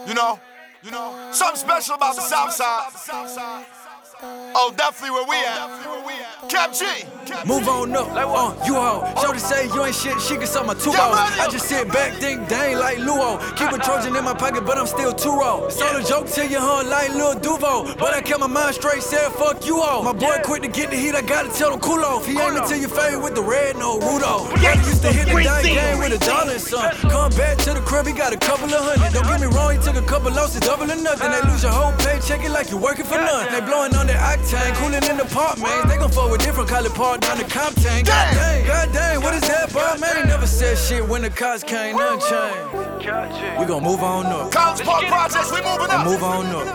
Something special about the South Side. Oh, definitely where we at. Cap G. Move on up, you hoe. Shorty say you ain't shit, she can suck my two balls. I just sit back, think they ain't like Luo. Keep a Trojan in my pocket, but I'm still too raw. It's all a joke till you like Lil Duvo. But I kept my mind straight, said fuck you all. My boy quick to get the heat, I gotta tell him cool off. He ain't until you fade with the red, no Rudolph. Yeah, used to hit the dime game with $1 and some. Come back to the crib, he got a couple of hundred. Don't get me wrong, he took a couple losses, double or nothing. They lose your whole paycheck, it like you working for none. They blowing on their octane, cooling in the park, man. They gon' fuck with different color part down the Compton. God dang, what is that, bro, man? Never said shit when the cops came, nothing changed. We gon' move on up. College Park Projects, we moving up. And move on up.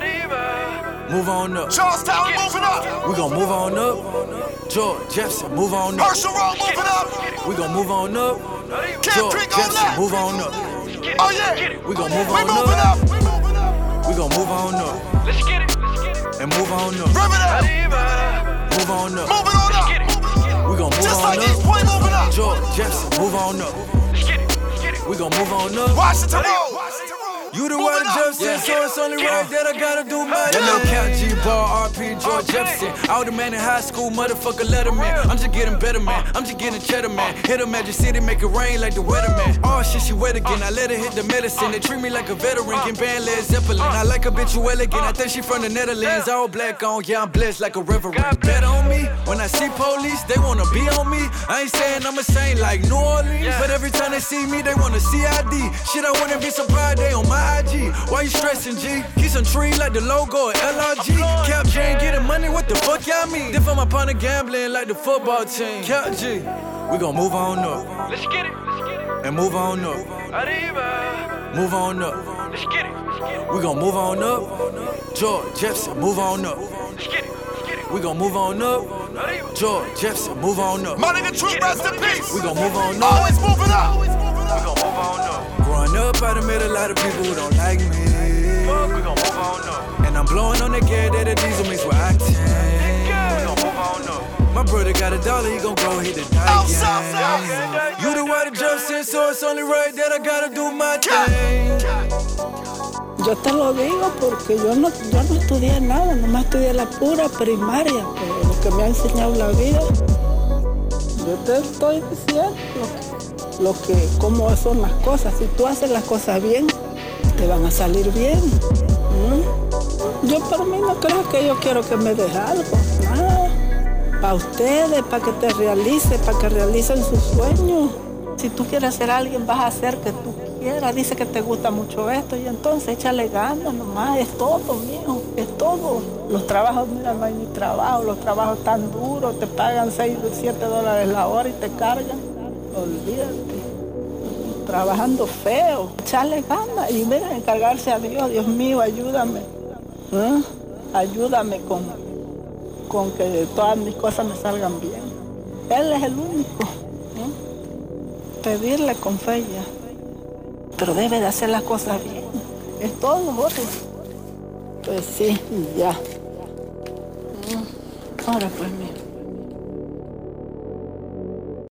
Move on up. Charlestown, we moving up. We gon' move on up. George Jefferson, move on up. Herschel Road, moving up. We gon' move on up. Camp George Creek on Jefferson, that. move on up. Oh yeah. We gon' move We on moving up. up. We moving up. We gon' move on up. Let's get it. And move on up. Riverdale. Move on up. Moving on up. We gon' move Just on like East up. Point, moving up. George Jefferson, move on up. We gon' move on up. Washington Road. You the Moving one up. Jefferson, so it's only right that I gotta do my thing. Hello, Count G Ball, RP, George Jefferson. All the man in high school, motherfucker letterman. I'm just getting better, man. I'm just getting cheddar, man. Hit a Magic City, make it rain like the weatherman. Oh shit, she wet again. I let her hit the medicine. They treat me like a veteran, getting banned Led Zeppelin. I like a bitch who elegant. I think she from the Netherlands. All black on, yeah, I'm blessed like a reverend. Bet on me. When I see police, they wanna be on me. I ain't saying I'm a saint like New Orleans, but every time they see me, they wanna see ID. Shit, I wouldn't be surprised they on my IG. Why you stressing, G? Keep some tree like the logo of LRG. Cap J ain't getting money, what the fuck y'all mean? If I'm up on the gambling like the football team. Cap G, we gon' move on up. Let's get it. And move on up. Move on up. Let's get it. We gon' move on up. George Jefferson, move on up. Let's get it. We gon' move on up. George Jefferson, move on up. My nigga True, rest in peace. We gon' move on up. Always moving up. We gon' move on up. Growing up, I done met a lot of people who don't like me. We gon' move on up. And I'm blowing on that gas that the diesel mixed with octane. We gon' move on up. My brother got $1, he gon' go hit the Out dice. Southside. You the water Jefferson, so it's only right that I gotta do my thing. Yo te lo digo porque yo no estudié nada, nomás estudié la pura primaria, pero lo que me ha enseñado la vida, yo te estoy diciendo cómo son las cosas. Si tú haces las cosas bien, te van a salir bien. Yo por mí no creo que yo quiero que me deje algo, nada. Para ustedes, para que te realice, para que realicen sus sueños. Si tú quieres ser alguien, vas a hacer que tú quieras. Dice que te gusta mucho esto y entonces échale ganas nomás. Es todo, mijo, es todo. Los trabajos, mira, no hay ni trabajo. Los trabajos tan duros, te pagan $6 o $7 la hora y te cargan. Olvídate. Trabajando feo. Echarle ganas y mira, encargarse a Dios. Dios mío, ayúdame. Ayúdame con que todas mis cosas me salgan bien. Él es el único. Pedirle con fe ya. Pero debe de hacer las cosas bien. Es todo, Jorge. Pues sí, ya. Ahora pues.